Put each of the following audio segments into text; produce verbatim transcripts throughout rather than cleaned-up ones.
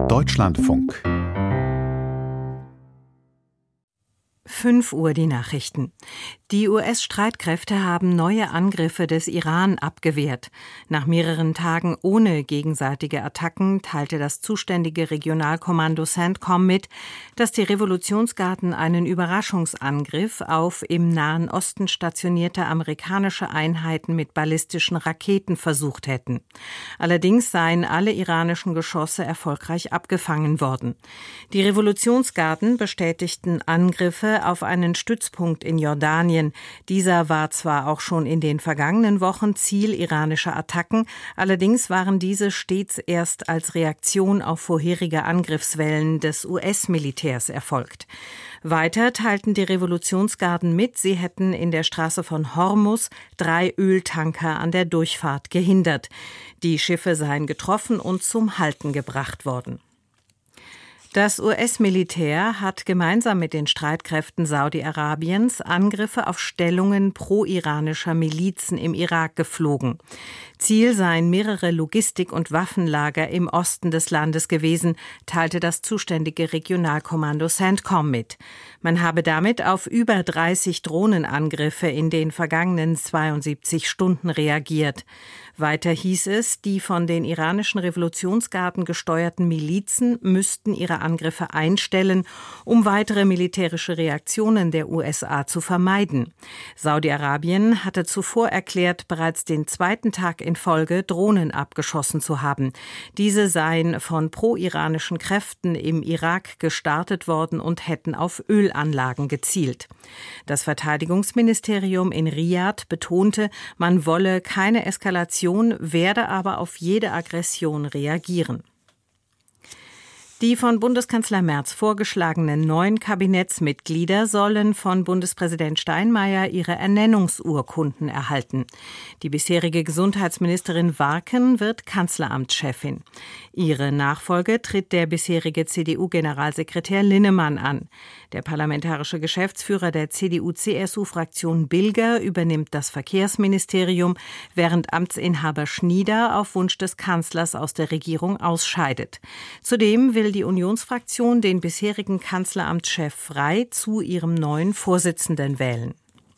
Deutschlandfunk. fünf Uhr die Nachrichten. Die U S-Streitkräfte haben neue Angriffe des Iran abgewehrt. Nach mehreren Tagen ohne gegenseitige Attacken teilte das zuständige Regionalkommando CENTCOM mit, dass die Revolutionsgarden einen Überraschungsangriff auf im Nahen Osten stationierte amerikanische Einheiten mit ballistischen Raketen versucht hätten. Allerdings seien alle iranischen Geschosse erfolgreich abgefangen worden. Die Revolutionsgarden bestätigten Angriffe auf einen Stützpunkt in Jordanien. Dieser war zwar auch schon in den vergangenen Wochen Ziel iranischer Attacken, allerdings waren diese stets erst als Reaktion auf vorherige Angriffswellen des U S-Militärs erfolgt. Weiter teilten die Revolutionsgarden mit, sie hätten in der Straße von Hormuz drei Öltanker an der Durchfahrt gehindert. Die Schiffe seien getroffen und zum Halten gebracht worden. Das U S-Militär hat gemeinsam mit den Streitkräften Saudi-Arabiens Angriffe auf Stellungen pro-iranischer Milizen im Irak geflogen. Ziel seien mehrere Logistik- und Waffenlager im Osten des Landes gewesen, teilte das zuständige Regionalkommando CENTCOM mit. Man habe damit auf über dreißig Drohnenangriffe in den vergangenen zweiundsiebzig Stunden reagiert. Weiter hieß es, die von den iranischen Revolutionsgarden gesteuerten Milizen müssten ihre Angriffe einstellen, um weitere militärische Reaktionen der U S A zu vermeiden. Saudi-Arabien hatte zuvor erklärt, bereits den zweiten Tag in Folge Drohnen abgeschossen zu haben. Diese seien von pro-iranischen Kräften im Irak gestartet worden und hätten auf Ölanlagen gezielt. Das Verteidigungsministerium in Riad betonte, man wolle keine Eskalation, werde aber auf jede Aggression reagieren. Die von Bundeskanzler Merz vorgeschlagenen neuen Kabinettsmitglieder sollen von Bundespräsident Steinmeier ihre Ernennungsurkunden erhalten. Die bisherige Gesundheitsministerin Warken wird Kanzleramtschefin. Ihre Nachfolge tritt der bisherige C D U-Generalsekretär Linnemann an. Der parlamentarische Geschäftsführer der C D U-C S U-Fraktion Bilger übernimmt das Verkehrsministerium, während Amtsinhaber Schnieder auf Wunsch des Kanzlers aus der Regierung ausscheidet. Zudem will die Unionsfraktion den bisherigen Kanzleramtschef Frey zu ihrem neuen Vorsitzenden wählen.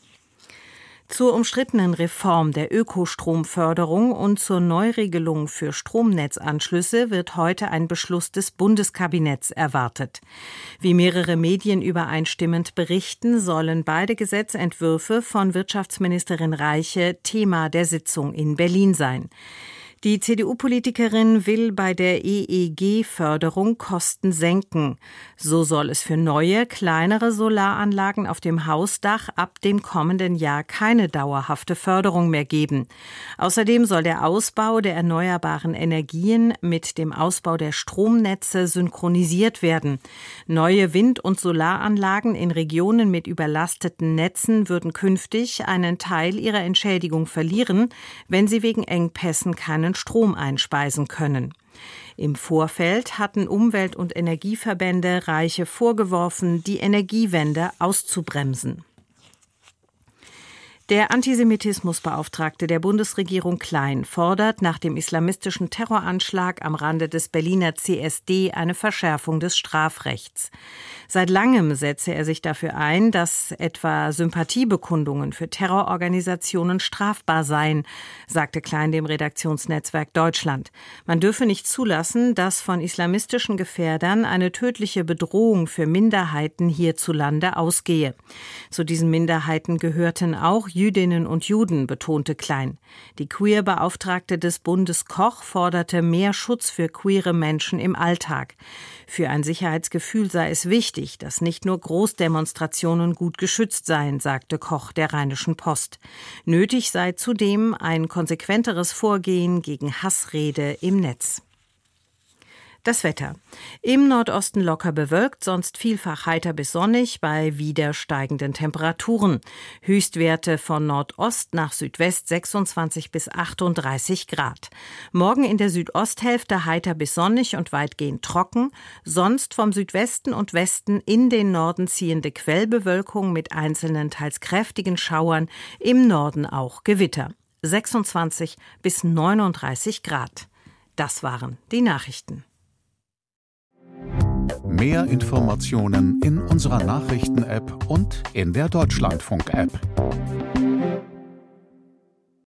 Zur umstrittenen Reform der Ökostromförderung und zur Neuregelung für Stromnetzanschlüsse wird heute ein Beschluss des Bundeskabinetts erwartet. Wie mehrere Medien übereinstimmend berichten, sollen beide Gesetzentwürfe von Wirtschaftsministerin Reiche Thema der Sitzung in Berlin sein. Die C D U-Politikerin will bei der E E G-Förderung Kosten senken. So soll es für neue, kleinere Solaranlagen auf dem Hausdach ab dem kommenden Jahr keine dauerhafte Förderung mehr geben. Außerdem soll der Ausbau der erneuerbaren Energien mit dem Ausbau der Stromnetze synchronisiert werden. Neue Wind- und Solaranlagen in Regionen mit überlasteten Netzen würden künftig einen Teil ihrer Entschädigung verlieren, wenn sie wegen Engpässen keinen Strom einspeisen können. Im Vorfeld hatten Umwelt- und Energieverbände Reiche vorgeworfen, die Energiewende auszubremsen. Der Antisemitismusbeauftragte der Bundesregierung Klein fordert nach dem islamistischen Terroranschlag am Rande des Berliner C S D eine Verschärfung des Strafrechts. Seit langem setze er sich dafür ein, dass etwa Sympathiebekundungen für Terrororganisationen strafbar seien, sagte Klein dem Redaktionsnetzwerk Deutschland. Man dürfe nicht zulassen, dass von islamistischen Gefährdern eine tödliche Bedrohung für Minderheiten hierzulande ausgehe. Zu diesen Minderheiten gehörten auch Jüdinnen und Juden, betonte Klein. Die Queer-Beauftragte des Bundes Koch forderte mehr Schutz für queere Menschen im Alltag. Für ein Sicherheitsgefühl sei es wichtig, dass nicht nur Großdemonstrationen gut geschützt seien, sagte Koch der Rheinischen Post. Nötig sei zudem ein konsequenteres Vorgehen gegen Hassrede im Netz. Das Wetter. Im Nordosten locker bewölkt, sonst vielfach heiter bis sonnig bei wieder steigenden Temperaturen. Höchstwerte von Nordost nach Südwest sechsundzwanzig bis achtunddreißig Grad. Morgen in der Südosthälfte heiter bis sonnig und weitgehend trocken. Sonst vom Südwesten und Westen in den Norden ziehende Quellbewölkung mit einzelnen teils kräftigen Schauern. Im Norden auch Gewitter. sechsundzwanzig bis neununddreißig Grad. Das waren die Nachrichten. Mehr Informationen in unserer Nachrichten-App und in der Deutschlandfunk-App.